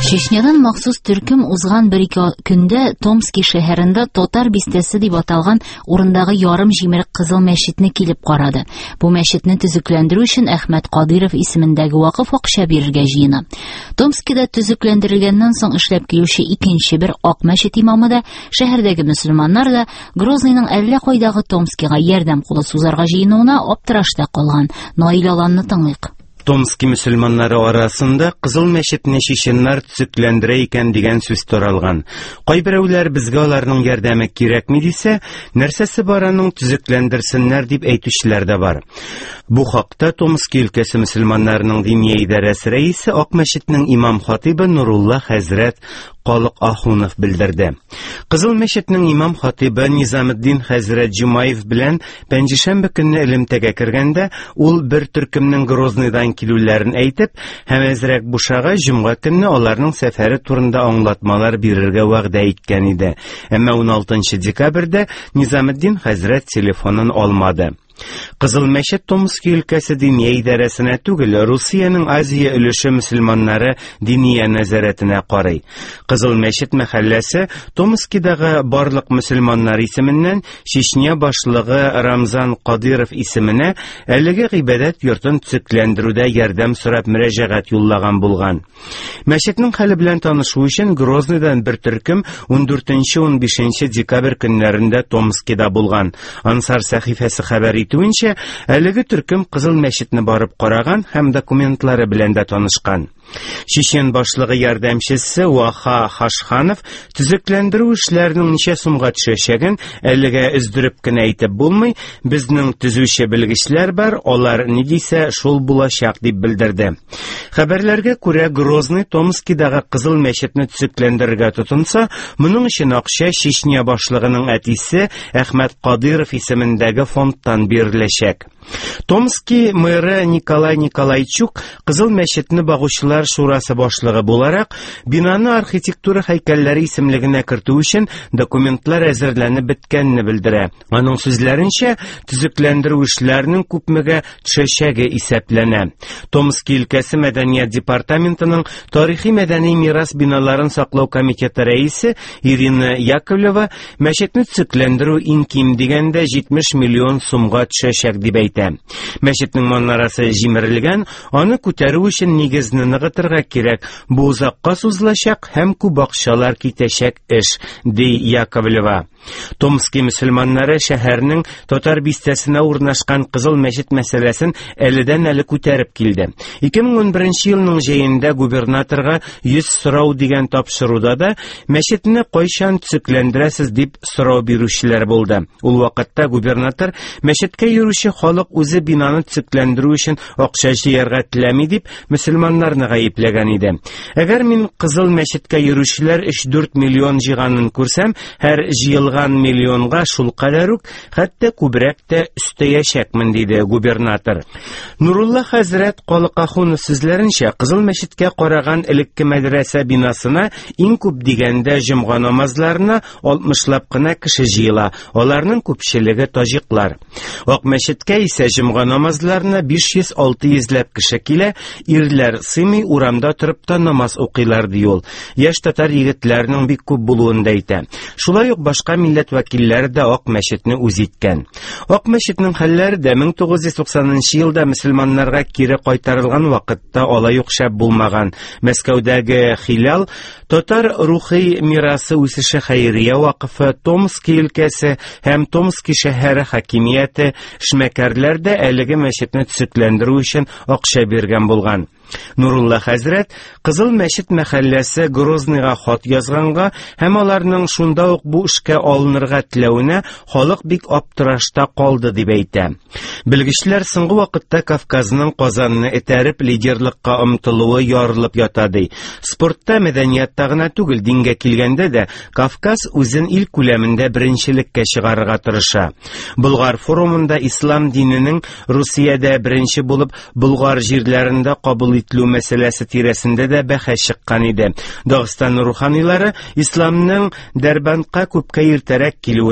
Чечнядан махсус төркем узган бер-ике көндә Томский шәһәрендә Татар бистәсе дип аталган урындагы ярым җимерек кызыл мәчетне килеп карады. Бу мәчетне төзекләндерү өчен Әхмәт Кадиров исемендәге вакыф акча бирергә җыена. Томскида төзекләндерелгәннән соң эшләп килүче икенче бер ак мәчет имамы да, шәһәрдәге мөселманнар да Грозныйның әллә кайдагы Томскига ярдәм кулы сузарга җыенуына аптырашта калган. Наил Аланны тыңлыйк. Томский мөселманнары арасында кызыл мәчетне чеченнәр төзекләндерә икән дигән сүз таралган. Кайберәүләр безгә аларның ярдәме кирәкми дисә, нәрсәсе бар аның төзекләндерсеннәр дип әйтүчеләр дә бар. Бу хакта Томский өлкәсе мөселманнарының дини идарәсе рәисе Ак мәчетнең имам-хатибы Нурулла хәзрәт Калык Ахунов белдерде. Кызыл мәчетнең имам-хатибы Низаметдин хәзрәт Җумаев белән пәнҗешәмбе көнне элемтәгә кергәндә, ул бер төркемнең Грозныйдан килүләрен әйтеп, һәм әзрәк бушага җомга көнне аларның сәфәре турында аңлатмалар бирергә вәгъдә иткән иде. Әмма 16 декабрьдә Низаметдин хәзрәт телефонын алмады. Кызыл мәчет Томский өлкәсе дини идарәсенә түгел, Русиянең Азия өлеше мөселманнары дини нәзарәтенә карый. Кызыл мәчет мәхәлләсе Томскидагы барлык мөселманнар исеменнән Чечня башлыгы Рамзан Кадиров исеменә әлеге гыйбадәт йортын төзекләндерүдә ярдәм сорап мөрәҗәгать юллаган булган. Мәчетнең хәле белән танышу өчен Грозныйдан бер төркем 14-15 декабрь көннәрендә Томскида булган. Ансар сәхифәсе хәбәр итүенчә, әлеге төркем кызыл мәчетне барып караган һәм документлары белән дә танышкан. Чечен башлыгы ярдәмчесе Ваха Хашханов төзекләндерү эшләренең ничә сумга төшәчәген әлегә өздереп кенә әйтеп булмый, безнең төзүче белгечләр бар, алар ни дисә шул булачак дип белдерде. Хәбәрләргә күрә, Грозный Томскидагы кызыл мәчетне төзекләндерергә тотынса, моның өчен акча Чечня башлыгының әтисе Әхмәт Кадиров исемендәге фондтан биреләчәк. Томский мэры Николай Николайчук кызыл мәчетне багучылар шурасы башлыгы буларак, бинаны архитектура һәйкәлләре исемлегенә кертү өчен документлар әзерләнеп беткәнне белдерә. Аның сүзләренчә, төзекләндерү эшләренең күпмегә төшәчәге исәпләнә. Томский өлкәсе мәдәният департаментының тарихи-мәдәни мирас биналарын саклау комитеты рәисе Ирина Яковлева мәчетне төзекләндерү иң ким дигәндә 70 миллион сумга төшәчәк дип әйтә. Мәчетнең манарасы җимерелгән, аны күтәрү өчен нигезне ныгытырга кирәк. Бу узакка сузылачак һәм күп акчалар китәчәк эш, ди Яковлева. Томский мөселманнары шәһәрнең Татар бистәсенә урнашкан кызыл мәчет мәсьәләсен әледән-әле күтәреп килде. 2011 елның җәендә губернаторга 100 сорау дигән тапшыруда да мәчетне кайчан төзекләндерәсез дип сорау бирүчеләр булды. Ул вакытта губернатор мәчеткә йөрүче халык үзе бинаны төзекләндерү өчен акча җыярга теләми дип мөселманнарны гаепләгән иде. Әгәр мин кызыл мәчеткә йөрүчеләр 3-4 миллион җыйганын күрсәм, һәр җыелган миллионга шул кадәр үк, хәтта күбрәк тә өстәячәкмен, диде губернатор. Нурулла хәзрәт Калык Ахунов сүзләренчә, кызыл мәчеткә караган элекке мәдрәсә бинасына иң күп дигәндә җомга намазларына 60лап кына кеше җыела. Аларның күпчелеге таҗиклар. Ак мәчеткә исә җомга намазларына 500-600лап кеше килә, ирләр сыймый урамда торып та намаз укыйлар, ди ул. Яшь татар егетләренең бик күп булуын да әйтә. Шулай ук башка милләт вәкилләре дә Ак мәчетне үз иткән. Ак мәчетнең хәлләре дә 1990 елда мөселманнарга кире кайтарылган вакытта алай ук шәп булмаган. Мәскәүдәге Хилал Татар рухи мирасы үсеше хәйрия вакыфы, Томский өлкәсе һәм Томский шәһәре хакимияте эшмәкәрләр дә әлеге мәчетне төзекләндерү өчен акча биргән булган. Нурулла хәзрәт кызыл мәчет мәхәлләсе Грозныйга хат язганга һәм аларның шунда ук бу эшкә алынырга теләвенә халык бик аптырашта калды дип әйтә. Белгечләр соңгы вакытта Кавказның Казанны этәреп лидерлыкка омтылуы ярылып ята ди. Спортта, мәдәниятта гына түгел, дингә килгәндә дә Кавказ үзен ил күләмендә беренчелеккә чыгарырга тырыша. Болгар форумында ислам диненең Русиядә беренче булып болгар җирләрендә кабул ителү мәсьәләсе тирәсендә дә бәхәс чыккан иде. Дагыстан руханилары исламның Дәрбәндкә күпкә иртәрәк килүен әйтте.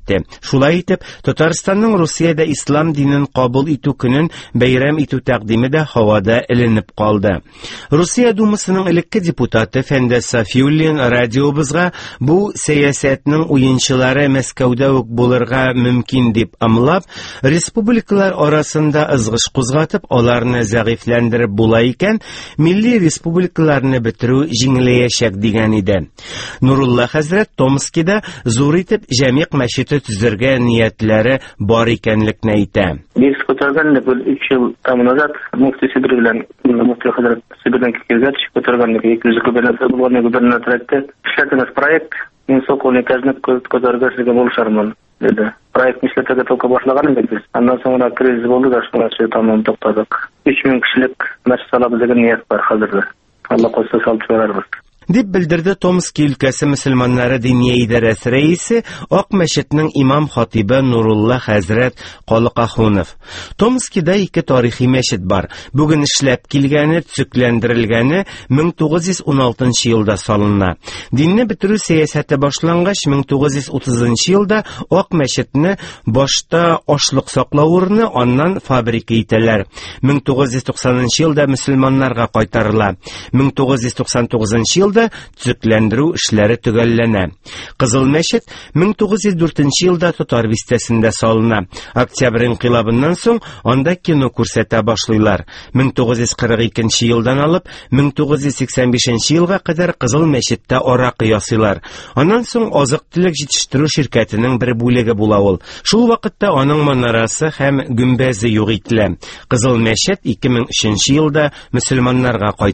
итте. Шулай итеп, Татарстанның Русиядә ислам динен кабул итү көнен бәйрәм итү тәкъдиме дә һавада эленеп калды. Русия Думасының элекке депутаты Фәндәс Сафиуллин радиобызга бу сәясәтнең уенчылары Мәскәүдә үк булырга мөмкин дип ымлап, республикалар арасында ызгыш кузгатып, аларны зәгыйфләндереп була икән, милли республикаларны бетерү җиңеләячәк дигән иде. Нурулла хәзрәт Томскида зур итеп җәмигъ мәчете төзергә ниятләре бар икәнлекне әйтә. Biz ko'targandik 3 yil tam nazar mufti Sibir bilan mufti Hazrat Sibirdan kelgach ko'targandik 200 gubernatorlikda ishlatamiz proyekt Sokolni kaznib ko'targasiga bo'lsharman dedi. Proyekt ishlatishga to'ka boshlaganim biz. Ondan sonra kriz bo'ldi da shuncha tamam to'xtadik. 3000 kishilik masjid salamiz degan niyat bor hozirda. Alloh qo'ysa salib beramiz. Дип белдерде Томский өлкәсе мөселманнары дини идарәсе рәисе Ак мәчетнең имам-хатибы Нурулла хәзрәт Калыкахунов. Томскида 2 тарихи мәчет бар. Бүген эшләп килгәне, төзекләндерелгәне 1916 елда салына. Динне бетерү сәясәте башлангач 1930 елда Ак мәчетне башта ашлык саклау урыны, аннан фабрика итәләр. 1990 елда мөселманнарга кайтарыла. 1999 елда төзекләндерү эшләре төгәлләнә. Кызыл мәчет 1904 елда Татар бистәсендә салына. Октябрь инкыйлабыннан соң анда кино күрсәтә башлыйлар. 1942 елдан алып 1985 елга кадәр Кызыл мәчеттә аракы ясыйлар. Аннан соң азык-төлек җитештерү ширкәтенең бер бүлеге була ул. Шул вакытта аның манарасы һәм гүмбәзе юк ителә. Кызыл мәчет 2003 елда мөселманнарга